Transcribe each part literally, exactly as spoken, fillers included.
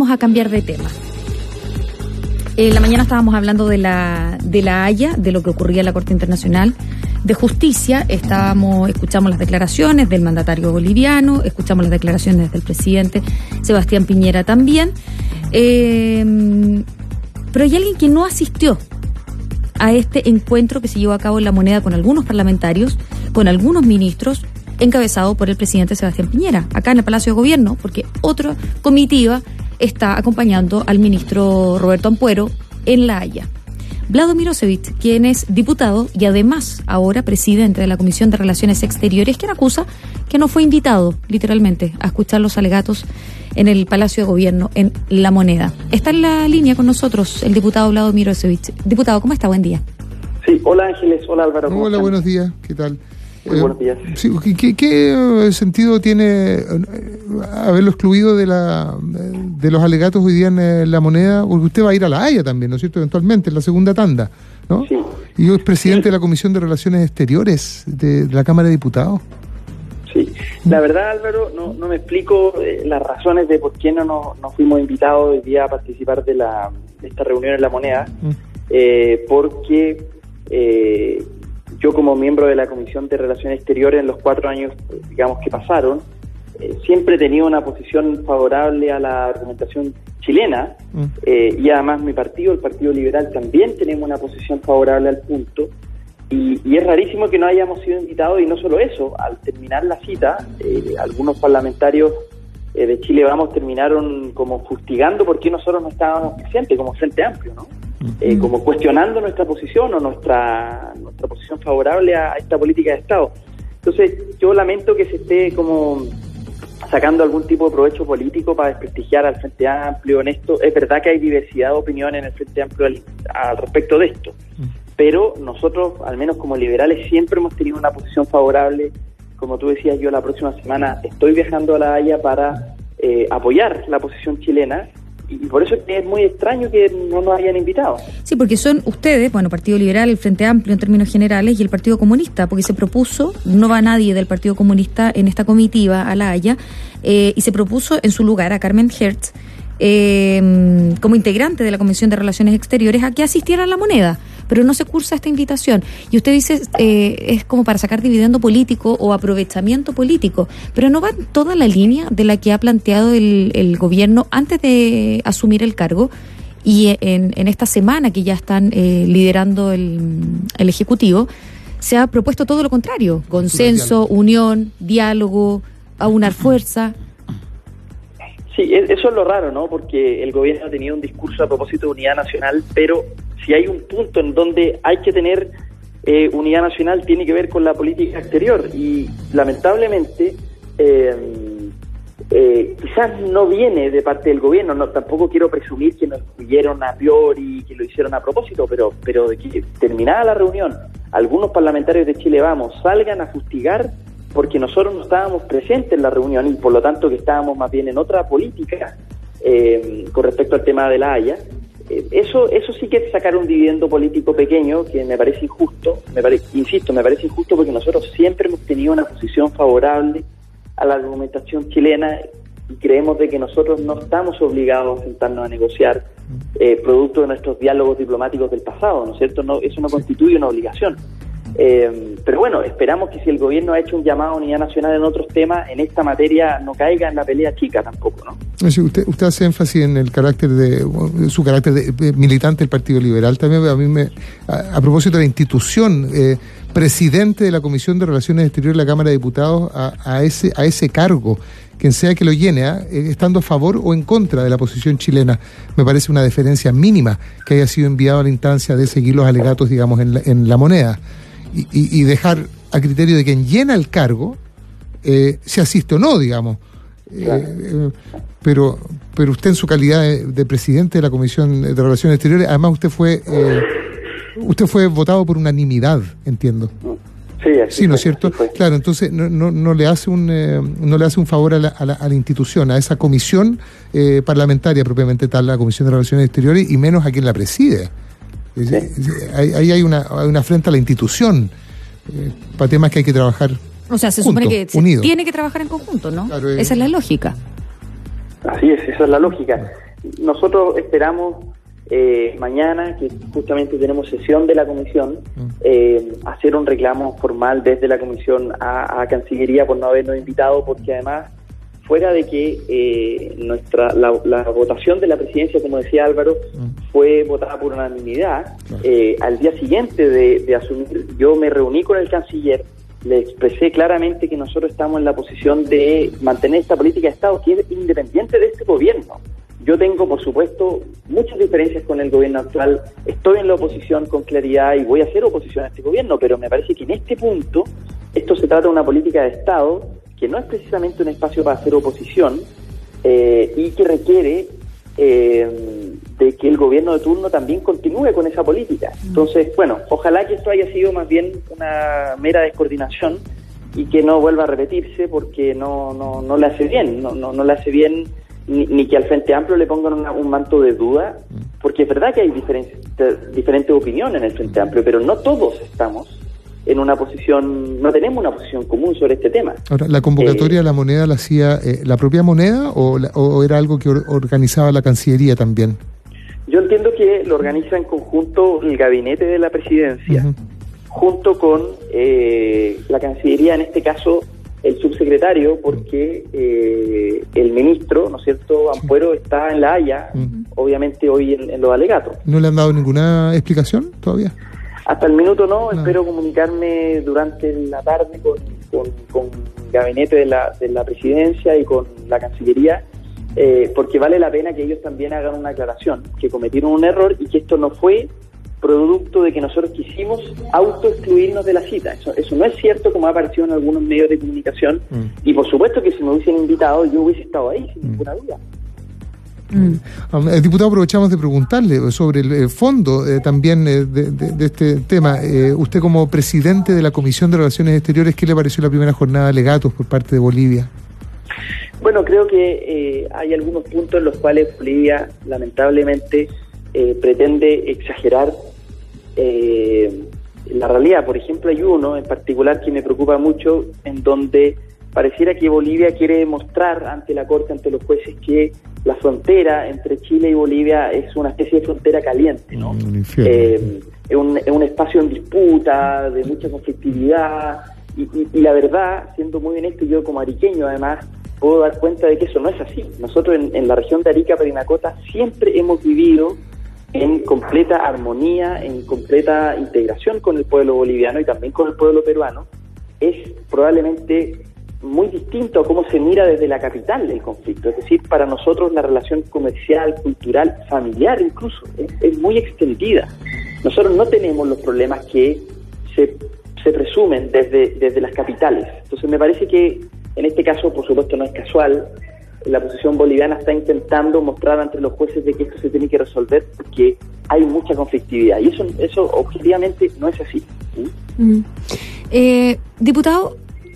vamos a cambiar de tema. En la mañana estábamos hablando de la de la Haya, de lo que ocurría en la Corte Internacional de Justicia. Estábamos, escuchamos las declaraciones del mandatario boliviano, escuchamos las declaraciones del presidente Sebastián Piñera también. Eh, pero hay alguien que no asistió a este encuentro que se llevó a cabo en La Moneda con algunos parlamentarios, con algunos ministros, encabezado por el presidente Sebastián Piñera, acá en el Palacio de Gobierno, porque otra comitiva está acompañando al ministro Roberto Ampuero en La Haya. Vlado Mirosevic, quien es diputado y además ahora presidente de la Comisión de Relaciones Exteriores, quien acusa que no fue invitado, literalmente, a escuchar los alegatos en el Palacio de Gobierno en La Moneda. Está en la línea con nosotros el diputado Vlado Mirosevic. Diputado, ¿cómo está? Buen día. Sí, hola Ángeles, hola Álvaro. Hola, están? Buenos días, ¿qué tal? Muy buenos días. Sí, ¿qué, ¿Qué sentido tiene haberlo excluido de la de los alegatos hoy día en La Moneda? Porque usted va a ir a La Haya también, ¿no es cierto? Eventualmente, en la segunda tanda, ¿no? Sí. Y es presidente sí. de la Comisión de Relaciones Exteriores de, de la Cámara de Diputados. Sí, la verdad, Álvaro, no, no me explico eh, las razones de por qué no nos, nos fuimos invitados hoy día a participar de, la, de esta reunión en La Moneda, mm. eh, porque... Eh, yo como miembro de la Comisión de Relaciones Exteriores en los cuatro años, digamos, que pasaron, eh, siempre he tenido una posición favorable a la argumentación chilena, mm. eh, y además mi partido, el Partido Liberal, también tenemos una posición favorable al punto, y, y es rarísimo que no hayamos sido invitados, y no solo eso, al terminar la cita, eh, algunos parlamentarios eh, de Chile Vamos terminaron como fustigando por qué nosotros no estábamos presentes como Frente Amplio, ¿no? Eh, como cuestionando nuestra posición o nuestra nuestra posición favorable a esta política de Estado. Entonces, yo lamento que se esté como sacando algún tipo de provecho político para desprestigiar al Frente Amplio en esto. Es verdad que hay diversidad de opiniones en el Frente Amplio al, al respecto de esto, pero nosotros, al menos como liberales, siempre hemos tenido una posición favorable. Como tú decías, yo la próxima semana estoy viajando a La Haya para eh, apoyar la posición chilena. Y por eso es muy extraño que no nos hayan invitado. Sí, porque son ustedes, bueno, Partido Liberal, el Frente Amplio en términos generales, y el Partido Comunista, porque se propuso, no va nadie del Partido Comunista en esta comitiva a La Haya, eh, y se propuso en su lugar a Carmen Hertz, eh, como integrante de la Comisión de Relaciones Exteriores, a que asistiera a La Moneda, pero no se cursa esta invitación. Y usted dice, eh, es como para sacar dividendo político o aprovechamiento político, pero no va en toda la línea de la que ha planteado el, el gobierno antes de asumir el cargo, y en, en esta semana que ya están eh, liderando el, el Ejecutivo, se ha propuesto todo lo contrario: consenso, unión, diálogo, aunar fuerza. Sí, eso es lo raro, ¿no? Porque el gobierno ha tenido un discurso a propósito de unidad nacional, pero si hay un punto en donde hay que tener eh, unidad nacional, tiene que ver con la política exterior. Y lamentablemente, eh, eh, quizás no viene de parte del gobierno. No, tampoco quiero presumir que nos excluyeron a priori, que lo hicieron a propósito, pero, pero de que terminada la reunión, algunos parlamentarios de Chile Vamos salgan a fustigar porque nosotros no estábamos presentes en la reunión y por lo tanto que estábamos más bien en otra política eh, con respecto al tema de La Haya. Eh, eso eso sí que es sacar un dividendo político pequeño que me parece injusto, me pare, insisto, me parece injusto porque nosotros siempre hemos tenido una posición favorable a la argumentación chilena y creemos de que nosotros no estamos obligados a sentarnos a negociar eh, producto de nuestros diálogos diplomáticos del pasado, ¿no es cierto? No, eso no constituye una obligación. Eh, pero bueno, esperamos que si el gobierno ha hecho un llamado a unidad nacional en otros temas, en esta materia no caiga en la pelea chica tampoco, ¿no? Sí, usted, usted hace énfasis en el carácter de, su carácter de, de militante del Partido Liberal. También a mí me, a, a propósito de la institución, eh, presidente de la Comisión de Relaciones Exteriores de la Cámara de Diputados, a, a ese a ese cargo, quien sea que lo llene, ¿eh? estando a favor o en contra de la posición chilena, me parece una deferencia mínima que haya sido enviado a la instancia de seguir los alegatos, digamos, en la, en la moneda. Y, y, y dejar a criterio de quien llena el cargo eh, si asiste o no, digamos. Claro. Eh, pero pero usted en su calidad de, de presidente de la Comisión de Relaciones Exteriores, además usted fue eh, usted fue votado por unanimidad, entiendo. Sí, así sí, ¿no es fue, cierto? Claro, entonces no, no, no le hace un eh, no le hace un favor a la, a la, a la institución, a esa comisión eh, parlamentaria propiamente tal, la Comisión de Relaciones Exteriores, y menos a quien la preside. Sí. Ahí, ahí hay una, una afrenta a la institución eh, para temas que hay que trabajar. O sea, se juntos, supone que se unidos. tiene que trabajar en conjunto, ¿no? Claro, eh. Esa es la lógica. Así es, esa es la lógica. nosotros esperamos eh, mañana, que justamente tenemos sesión de la comisión, eh, hacer un reclamo formal desde la comisión a, a Cancillería por no habernos invitado, porque además, fuera de que eh, nuestra la, la votación de la presidencia, como decía Álvaro, mm. fue votada por unanimidad, eh, al día siguiente de, de asumir, yo me reuní con el canciller, le expresé claramente que nosotros estamos en la posición de mantener esta política de Estado que es independiente de este gobierno. Yo tengo, por supuesto, muchas diferencias con el gobierno actual, estoy en la oposición con claridad y voy a hacer oposición a este gobierno, pero me parece que en este punto esto se trata de una política de Estado que no es precisamente un espacio para hacer oposición eh, y que requiere eh, de que el gobierno de turno también continúe con esa política. Entonces, bueno, ojalá que esto haya sido más bien una mera descoordinación y que no vuelva a repetirse, porque no no no le hace bien, no no, no le hace bien ni, ni que al Frente Amplio le pongan una, un manto de duda, porque es verdad que hay diferentes, diferentes opiniones en el Frente Amplio, pero no todos estamos en una posición, no tenemos una posición común sobre este tema. Ahora, ¿la convocatoria eh, a la moneda la hacía eh, la propia moneda o, la, o era algo que or, organizaba la Cancillería también? Yo entiendo que lo organiza en conjunto el gabinete de la presidencia, uh-huh. junto con eh, la Cancillería, en este caso el subsecretario, porque eh, el ministro, ¿no es cierto?, Ampuero, sí. está en La Haya, uh-huh. obviamente hoy en, en los alegatos. ¿No le han dado ninguna explicación todavía? Hasta el minuto no, no. Espero comunicarme durante la tarde con, con, con el gabinete de la, de la presidencia y con la Cancillería, eh, porque vale la pena que ellos también hagan una aclaración, que cometieron un error y que esto no fue producto de que nosotros quisimos autoexcluirnos de la cita. Eso, eso no es cierto, como ha aparecido en algunos medios de comunicación, mm. y por supuesto que si me hubiesen invitado yo hubiese estado ahí, sin mm. ninguna duda. Mm. El diputado, aprovechamos de preguntarle sobre el eh, fondo eh, también eh, de, de, de este tema. Eh, usted, como presidente de la Comisión de Relaciones Exteriores, ¿qué le pareció la primera jornada de alegatos por parte de Bolivia? Bueno, creo que eh, hay algunos puntos en los cuales Bolivia lamentablemente eh, pretende exagerar eh, la realidad. Por ejemplo, hay uno en particular que me preocupa mucho, en donde pareciera que Bolivia quiere demostrar ante la Corte, ante los jueces, que la frontera entre Chile y Bolivia es una especie de frontera caliente, ¿no? Un eh, es, un, es un espacio en disputa, de mucha conflictividad, y, y, y la verdad, siendo muy honesto, yo como ariqueño además, puedo dar cuenta de que eso no es así. Nosotros en, en la región de Arica, Parinacota, siempre hemos vivido en completa armonía, en completa integración con el pueblo boliviano y también con el pueblo peruano. Es probablemente muy distinto a cómo se mira desde la capital el conflicto. Es decir, para nosotros la relación comercial, cultural, familiar incluso, es, es muy extendida. Nosotros no tenemos los problemas que se, se presumen desde, desde las capitales. Entonces me parece que en este caso, por supuesto, no es casual. La posición boliviana está intentando mostrar ante los jueces de que esto se tiene que resolver porque hay mucha conflictividad. Y eso, eso objetivamente no es así. ¿Sí? Mm. Eh, diputado,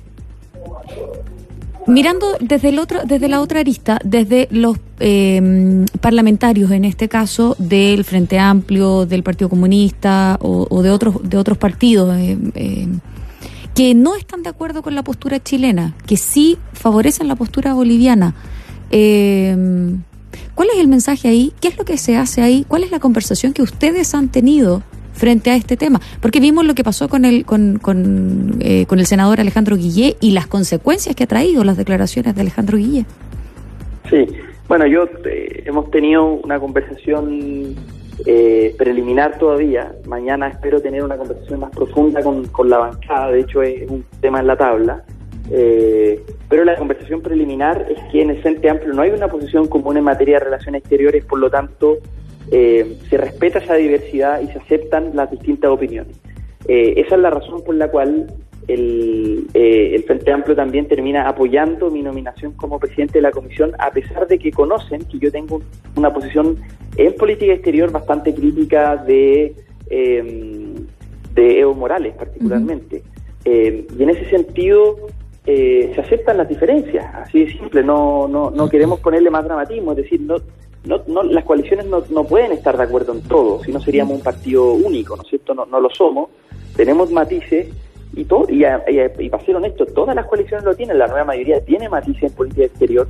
mirando desde el otro, desde la otra arista, desde los eh, parlamentarios, en este caso del Frente Amplio, del Partido Comunista o, o de otros de otros partidos eh, eh, que no están de acuerdo con la postura chilena, que sí favorecen la postura boliviana, eh, ¿cuál es el mensaje ahí? ¿Qué es lo que se hace ahí? ¿Cuál es la conversación que ustedes han tenido frente a este tema? Porque vimos lo que pasó con el con con, eh, con el senador Alejandro Guillé y las consecuencias que ha traído las declaraciones de Alejandro Guillé. Sí, bueno, yo eh, hemos tenido una conversación eh, preliminar todavía. Mañana espero tener una conversación más profunda con, con la bancada. De hecho, es un tema en la tabla. Eh, pero la conversación preliminar es que en el Frente Amplio no hay una posición común en materia de relaciones exteriores, por lo tanto eh, se respeta esa diversidad y se aceptan las distintas opiniones. Eh, esa es la razón por la cual el, eh, el Frente Amplio también termina apoyando mi nominación como presidente de la comisión, a pesar de que conocen que yo tengo una posición en política exterior bastante crítica de, eh, de Evo Morales particularmente. Uh-huh. Eh, y en ese sentido eh, se aceptan las diferencias, así de simple, no, no, no queremos ponerle más dramatismo, es decir, no, no, no las coaliciones no, no pueden estar de acuerdo en todo, si no seríamos un partido único, ¿no es cierto? No, no lo somos, tenemos matices y todo, y, y, y para ser honesto, todas las coaliciones lo tienen, la nueva mayoría tiene matices en política exterior,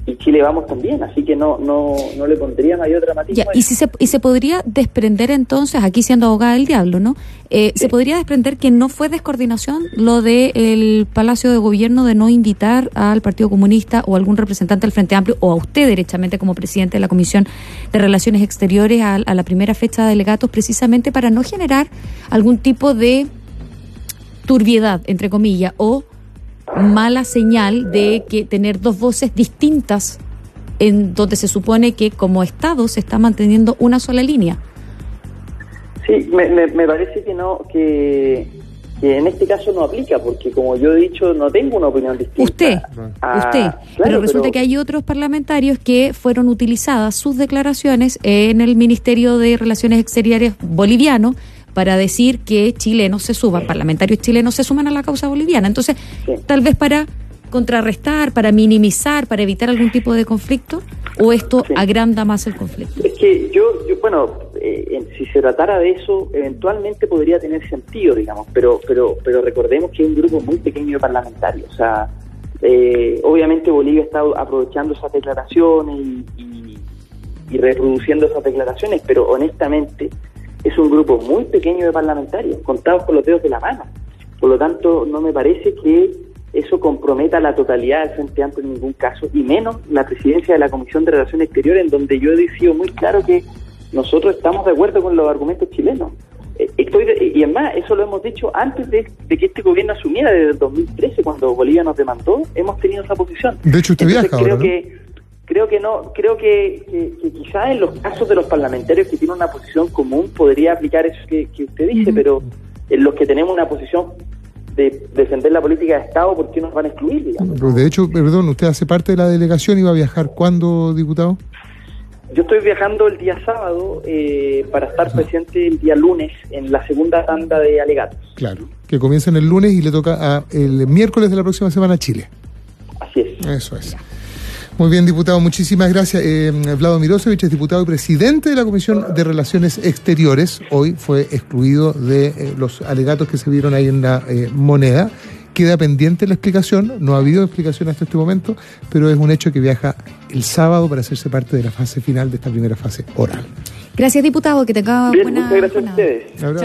y Chile Vamos también, así que no no no le pondría mayor dramatismo. Ya, y si se y se podría desprender entonces, aquí siendo abogada del diablo, ¿no? Eh, sí. Se podría desprender que no fue descoordinación lo de el Palacio de Gobierno de no invitar al Partido Comunista o algún representante del Frente Amplio o a usted derechamente como presidente de la Comisión de Relaciones Exteriores a, a la primera fecha de delegatos, precisamente para no generar algún tipo de turbiedad, entre comillas, o mala señal de que tener dos voces distintas en donde se supone que como Estado se está manteniendo una sola línea. Sí, me, me, me parece que no, que, que en este caso no aplica, porque como yo he dicho, no tengo una opinión distinta. Usted, a, usted, claro, pero resulta pero, que hay otros parlamentarios que fueron utilizadas sus declaraciones en el Ministerio de Relaciones Exteriores boliviano para decir que chilenos se suban, parlamentarios chilenos se suman a la causa boliviana. Entonces, sí. tal vez para contrarrestar, para minimizar, para evitar algún tipo de conflicto, o esto sí. agranda más el conflicto. Es que yo, yo bueno, eh, si se tratara de eso, eventualmente podría tener sentido, digamos, pero pero pero recordemos que es un grupo muy pequeño de parlamentarios. O sea, eh, obviamente Bolivia está aprovechando esas declaraciones y, y, y reproduciendo esas declaraciones, pero honestamente es un grupo muy pequeño de parlamentarios, contados con los dedos de la mano. Por lo tanto, no me parece que eso comprometa la totalidad del Frente Amplio en ningún caso, y menos la presidencia de la Comisión de Relaciones Exteriores, en donde yo he sido muy claro que nosotros estamos de acuerdo con los argumentos chilenos. Eh, estoy de, y además, eso lo hemos dicho antes de, de que este gobierno asumiera, desde el dos mil trece, cuando Bolivia nos demandó, hemos tenido esa posición. De hecho, usted Entonces, viaja creo ahora, ¿no? que Creo que no, creo que, que, que quizás en los casos de los parlamentarios que tienen una posición común podría aplicar eso que, que usted dice, uh-huh. pero en los que tenemos una posición de defender la política de Estado, ¿por qué nos van a excluir, digamos? De hecho, perdón, usted hace parte de la delegación y va a viajar ¿cuándo, diputado? Yo estoy viajando el día sábado eh, para estar presente el día lunes en la segunda tanda de alegatos. Claro, que comienzan el lunes y le toca a el miércoles de la próxima semana a Chile. Así es. Eso es. Muy bien, diputado, muchísimas gracias. Eh, Vlado Mirosevic es diputado y presidente de la Comisión de Relaciones Exteriores. Hoy fue excluido de eh, los alegatos que se vieron ahí en la eh, moneda. Queda pendiente la explicación, no ha habido explicación hasta este momento, pero es un hecho que viaja el sábado para hacerse parte de la fase final de esta primera fase oral. Gracias, diputado, que tenga bien, buena muchas gracias jornada. a ustedes.